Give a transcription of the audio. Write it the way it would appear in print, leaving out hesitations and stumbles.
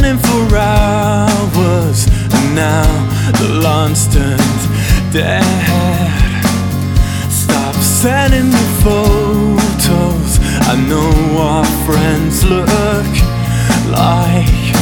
running for hours, and now the lawn's turned dead. Stop sending me photos, I know our friends look like